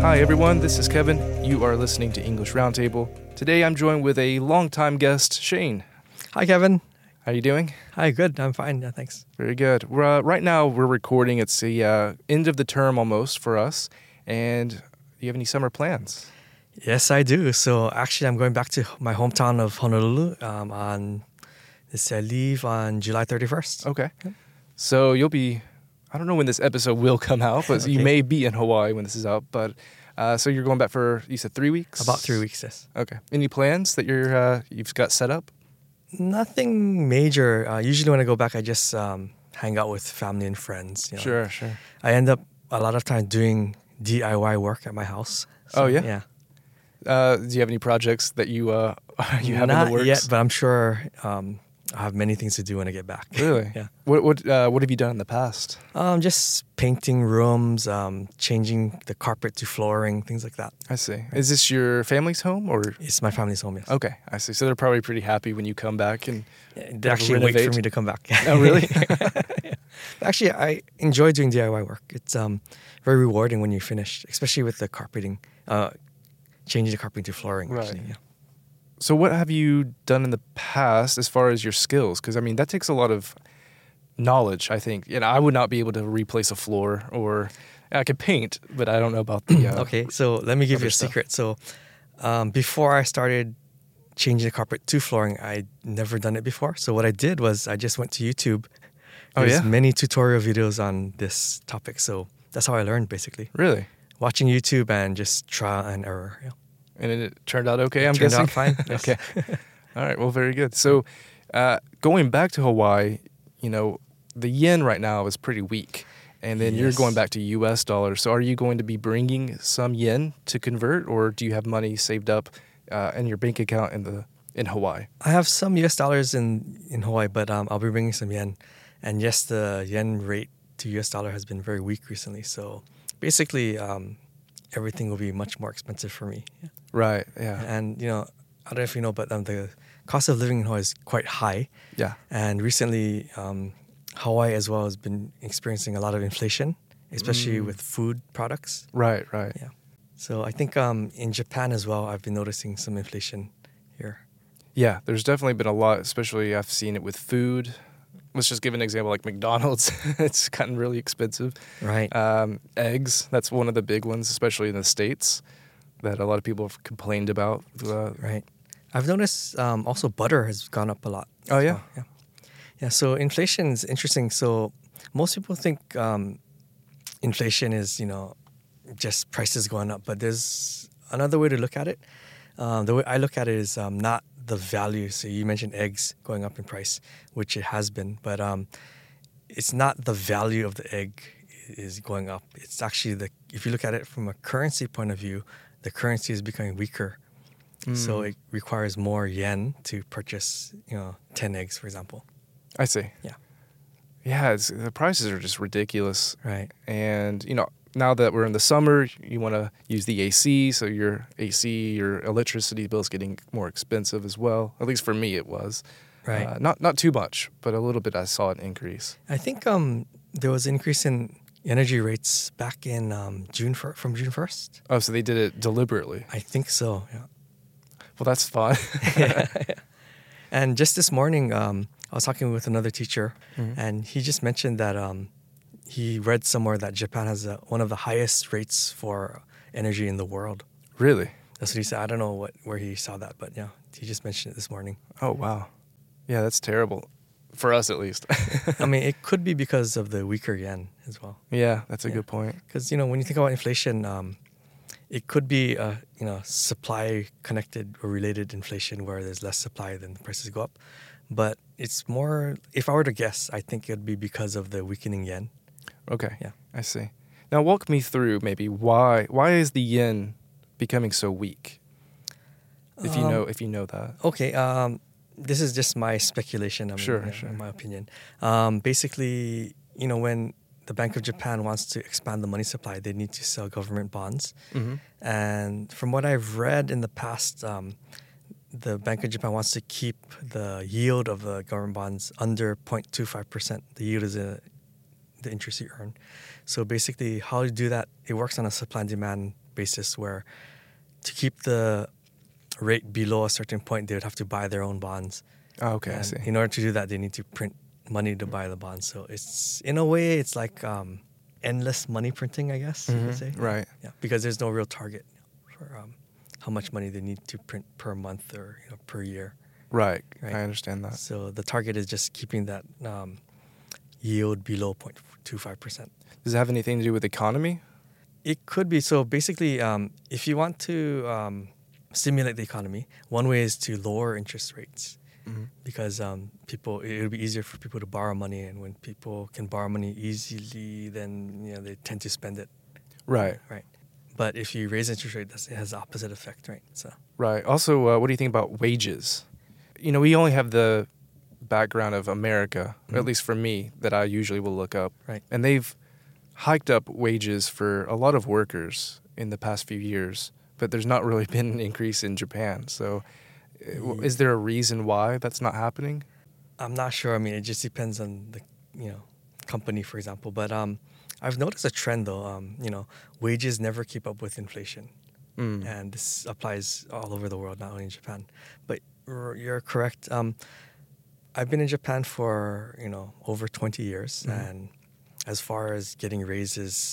Hi everyone, this is Kevin. You are listening to English Roundtable. Today I'm joined with a longtime guest, Shane. Hi, Kevin. How are you doing? Hi, good. I'm fine. Yeah, thanks. Very good. Right now we're recording. It's the end of the term almost for us. And do you have any summer plans? Yes, I do. So actually, I'm going back to my hometown of Honolulu on this. I leave on July 31st. Okay. So you'll be, I don't know when this episode will come out, but you Okay. may be in Hawaii when this is out. But so you're going back for, you said 3 weeks? About 3 weeks, yes. Okay. Any plans that you've got set up? Nothing major. Usually when I go back, I just hang out with family and friends. You know. Sure. I end up a lot of time doing DIY work at my house. So, Oh, yeah? Yeah. Do you have any projects that you have in Not the works? yet, but I'm sure I have many things to do when I get back. Really? Yeah. What have you done in the past? Just painting rooms, changing the carpet to flooring, things like that. I see. Is this your family's home or? It's my family's home, yes. Okay, I see. So they're probably pretty happy when you come back and They actually wait for me to come back. Oh, really? Yeah. Actually, I enjoy doing DIY work. It's very rewarding when you finish, especially with the carpeting, changing the carpeting to flooring. Right. Actually, yeah. So what have you done in the past as far as your skills? Because I mean that takes a lot of knowledge. I think I would not be able to replace a floor, or I could paint, but I don't know about the. Okay, so let me give you a stuff. secret. So before I started changing the carpet to flooring, I'd never done it before. So what I did was I just went to YouTube. Oh, There's yeah? many tutorial videos on this topic. So that's how I learned, basically. Really? Watching YouTube and just trial and error. Yeah. And it turned out okay. I'm Turned guessing. out fine. Yes. Okay. All right. Well, very good. So, going back to Hawaii, the yen right now is pretty weak, and then you're Yes. going back to U.S. dollars. So, are you going to be bringing some yen to convert, or do you have money saved up in your bank account in Hawaii? I have some US dollars in Hawaii, but I'll be bringing some yen. And yes, the yen rate to US dollar has been very weak recently. So basically, everything will be much more expensive for me. Yeah. Right. Yeah. And, I don't know if you know, but the cost of living in Hawaii is quite high. Yeah. And recently, Hawaii as well has been experiencing a lot of inflation, especially with food products. Right. Yeah. So I think in Japan as well, I've been noticing some inflation here. Yeah. There's definitely been a lot, especially I've seen it with food. Let's just give an example like McDonald's. It's gotten really expensive. Right. Eggs, that's one of the big ones, especially in the States, that a lot of people have complained about. Right. I've noticed also butter has gone up a lot. Oh, as yeah? well. Yeah. Yeah. So inflation is interesting. So most people think inflation is, just prices going up. But there's another way to look at it. The way I look at it is not the value. So you mentioned eggs going up in price, which it has been. But it's not the value of the egg is going up. It's actually if you look at it from a currency point of view, the currency is becoming weaker. So it requires more yen to purchase, 10 eggs, for example. I see. Yeah. Yeah, the prices are just ridiculous. Right. And, now that we're in the summer, you want to use the AC, so your electricity bill is getting more expensive as well. At least for me it was. Right. Not too much, but a little bit I saw an increase. I think there was an increase in energy rates back in June 1st. Oh, so they did it deliberately. I think so, yeah. Well, that's fun. Yeah. And just this morning, I was talking with another teacher, and he just mentioned that he read somewhere that Japan has one of the highest rates for energy in the world. Really? That's what he said. I don't know where he saw that, but yeah, he just mentioned it this morning. Oh, wow. Yeah, that's terrible. For us, at least. I mean, it could be because of the weaker yen as well. Yeah, that's a good point. Because, when you think about inflation, it could be, supply-connected or related inflation where there's less supply, then the prices go up. But it's more, if I were to guess, I think it would be because of the weakening yen. Okay. Yeah. I see. Now, walk me through maybe why is the yen becoming so weak? If you know that. Okay. This is just my speculation. Sure. In my opinion. Basically, when the Bank of Japan wants to expand the money supply, they need to sell government bonds. Mm-hmm. And from what I've read in the past, the Bank of Japan wants to keep the yield of the government bonds under 0.25%. The yield is the interest you earn. So basically, how you do that, it works on a supply and demand basis where to keep the rate below a certain point, they would have to buy their own bonds. Oh, okay, I And see. in order to do that, they need to print money to buy the bonds. So it's, in a way, it's like endless money printing, I guess you could say. Right. Yeah, because there's no real target for how much money they need to print per month or per year. Right. Right. I understand that. So the target is just keeping that yield below 0.25%. Does it have anything to do with the economy? It could be. So basically, if you want to stimulate the economy, one way is to lower interest rates because it would be easier for people to borrow money, and when people can borrow money easily, then they tend to spend it. Right. Right. But if you raise interest rate, it has the opposite effect, right? So Right. Also, what do you think about wages? We only have the background of America, at least for me, that I usually will look up. Right. And they've hiked up wages for a lot of workers in the past few years, but there's not really been an increase in Japan. So is there a reason why that's not happening? I'm not sure. I mean, it just depends on the company, for example. But I've noticed a trend though. Wages never keep up with inflation, and this applies all over the world, not only in Japan. But you're correct. I've been in Japan for over 20 years, and as far as getting raises,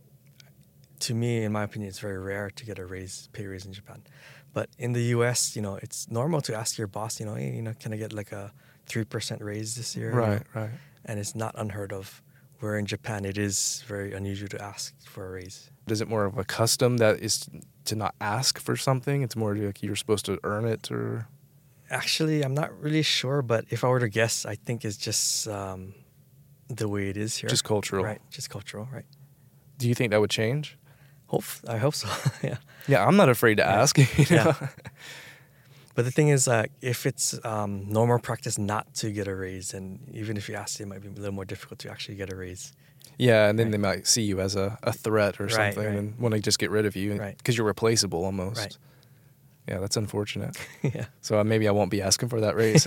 to me, in my opinion, it's very rare to get a pay raise in Japan. But in the U.S., it's normal to ask your boss, hey, can I get like a 3% raise this year? Right, right. And it's not unheard of. Where in Japan, it is very unusual to ask for a raise. Is it more of a custom that is to not ask for something? It's more like you're supposed to earn it, or? Actually, I'm not really sure, but if I were to guess, I think it's just the way it is here. Just cultural. Right, just cultural, right. Do you think that would change? I hope so, yeah. Yeah, I'm not afraid to ask. Yeah. But the thing is, if it's normal practice not to get a raise, and even if you ask, it might be a little more difficult to actually get a raise. Yeah, and then they might see you as a threat or Right, something right. and want to just get rid of you because you're replaceable almost. Right. Yeah, that's unfortunate. Yeah. So maybe I won't be asking for that raise.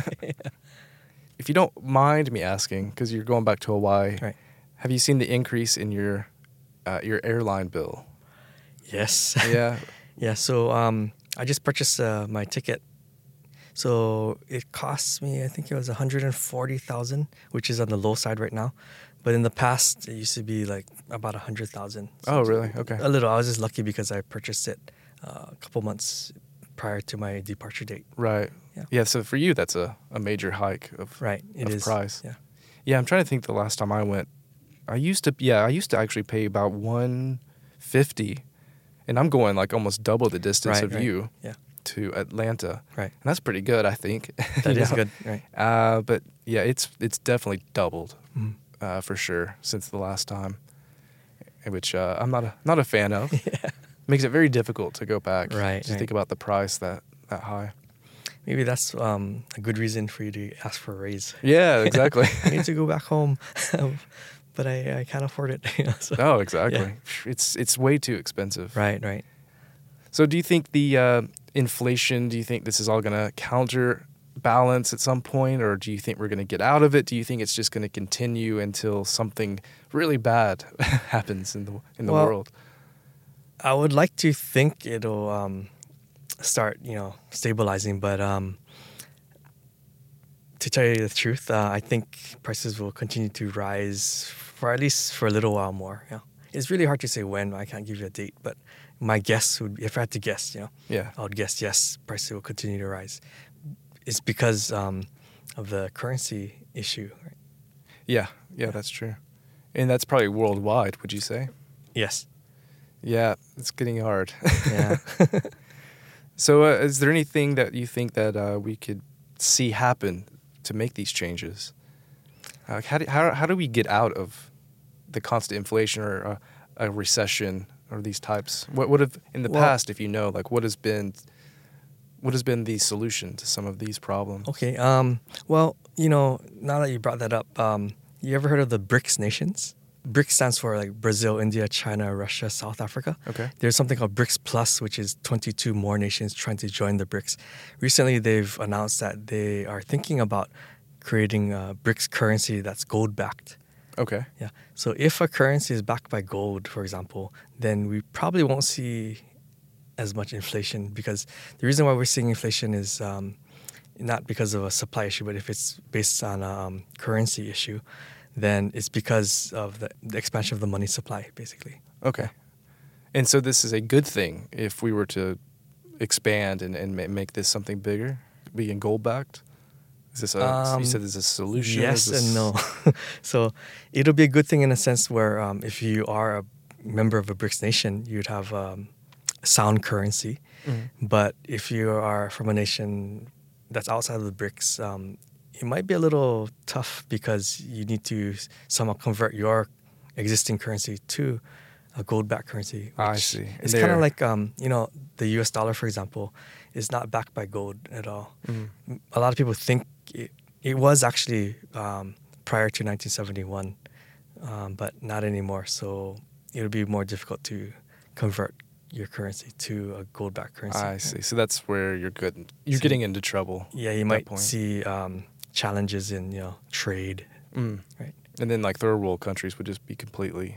If you don't mind me asking, because you're going back to Hawaii, Right. have you seen the increase in your airline bill? Yes. Yeah. Yeah, so I just purchased my ticket. So it cost me, I think it was $140,000, which is on the low side right now. But in the past, it used to be like about $100,000. Oh, really? Okay. A little. I was just lucky because I purchased it a couple months prior to my departure date. Right. Yeah. Yeah. So for you, that's a major hike of Right. It of is. price. Yeah. Yeah, I'm trying to think. The last time I went, I used to actually pay about $150, and I'm going like almost double the distance Right, of right. you Yeah. to Atlanta. Right. And that's pretty good, I think. That You is know? good. Right. But yeah, it's definitely doubled Mhm. for sure since the last time, which I'm not a fan of. Yeah. Makes it very difficult to go back. Right, Just right. think about the price that high. Maybe that's a good reason for you to ask for a raise. Yeah, exactly. I need to go back home, but I can't afford it. So. Oh, exactly. Yeah. It's way too expensive. Right, right. So do you think the inflation, do you think this is all going to counterbalance at some point, or do you think we're going to get out of it? Do you think it's just going to continue until something really bad happens in the Well, world? I would like to think it'll start, stabilizing, but to tell you the truth, I think prices will continue to rise for at least for a little while more. Yeah, it's really hard to say when. I can't give you a date, but my guess would, if I had to guess, Yeah. I would guess yes, prices will continue to rise. It's because of the currency issue. Right? Yeah, that's true. And that's probably worldwide, would you say? Yes. Yeah, it's getting hard. Yeah. So is there anything that you think that we could see happen to make these changes? How do we get out of the constant inflation or a recession or these types? What have in the past, if you know, like what has been the solution to some of these problems? Okay. Well, now that you brought that up, you ever heard of the BRICS nations? BRICS stands for like Brazil, India, China, Russia, South Africa. Okay. There's something called BRICS Plus, which is 22 more nations trying to join the BRICS. Recently, they've announced that they are thinking about creating a BRICS currency that's gold-backed. Okay. Yeah. So if a currency is backed by gold, for example, then we probably won't see as much inflation, because the reason why we're seeing inflation is not because of a supply issue, but if it's based on a currency issue, then it's because of the expansion of the money supply, basically. Okay. And so this is a good thing if we were to expand and make this something bigger, being gold backed? Is this you said there's a solution? Yes and no. So it'll be a good thing in a sense where if you are a member of a BRICS nation, you'd have sound currency. Mm-hmm. But if you are from a nation that's outside of the BRICS, it might be a little tough because you need to somehow convert your existing currency to a gold-backed currency. I see. It's kind of like, the US dollar, for example, is not backed by gold at all. Mm-hmm. A lot of people think it was actually prior to 1971, but not anymore. So it'll be more difficult to convert your currency to a gold-backed currency. I see. So that's where you're good. You're getting into trouble. Yeah, you might see challenges in trade. Right. And then like third world countries would just be completely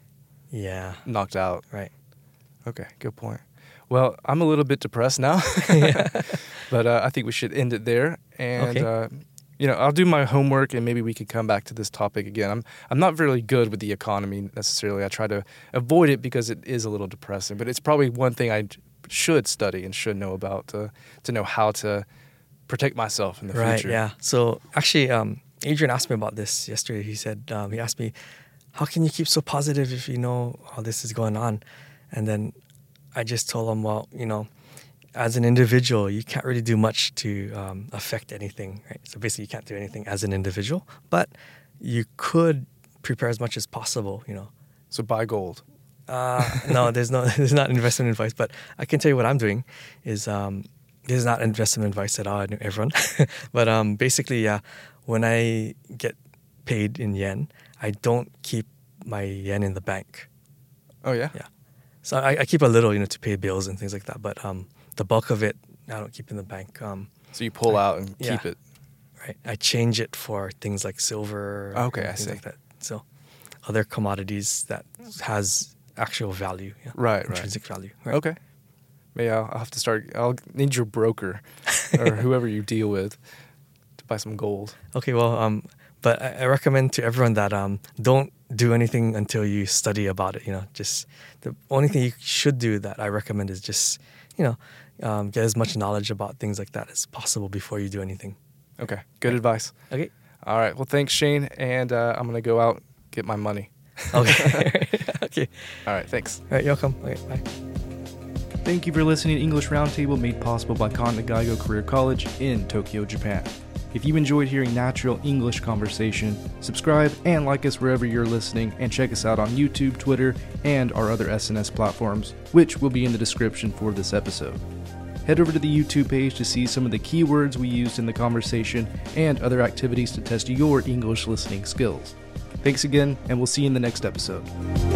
knocked out. Right. Okay, good point. Well, I'm a little bit depressed now, but I think we should end it there. And I'll do my homework, and maybe we could come back to this topic again. I'm not really good with the economy necessarily. I try to avoid it because it is a little depressing. But it's probably one thing I should study and should know about to know how to protect myself in the future. Right. Yeah. So actually, Adrian asked me about this yesterday. He said he asked me, "How can you keep so positive if you know all this is going on?" And then I just told him, well, as an individual, you can't really do much to affect anything, right? So basically, you can't do anything as an individual, but you could prepare as much as possible, So buy gold. No, there's not investment advice, but I can tell you what I'm doing is this is not investment advice at all, everyone. But basically, when I get paid in yen, I don't keep my yen in the bank. Oh yeah. Yeah. So I keep a little, to pay bills and things like that. But the bulk of it, I don't keep in the bank. So you pull out and keep it. Right. I change it for things like silver. Okay, I things see. like that. So other commodities that has actual value. Yeah. Right. Intrinsic value. Right. Okay. Maybe I'll have to start. I'll need your broker or whoever you deal with to buy some gold. Okay. Well, but I recommend to everyone that don't do anything until you study about it. Just the only thing you should do that I recommend is just get as much knowledge about things like that as possible before you do anything. Okay, good advice. Okay. All right. Well, thanks, Shane, and I'm gonna go out get my money. Okay. Okay. All right. Thanks. All right. You're welcome. Okay. Bye. Thank you for listening to English Roundtable, made possible by Kanta Gaigo Career College in Tokyo, Japan. If you enjoyed hearing natural English conversation, subscribe and like us wherever you're listening, and check us out on YouTube, Twitter, and our other SNS platforms, which will be in the description for this episode. Head over to the YouTube page to see some of the keywords we used in the conversation and other activities to test your English listening skills. Thanks again, and we'll see you in the next episode.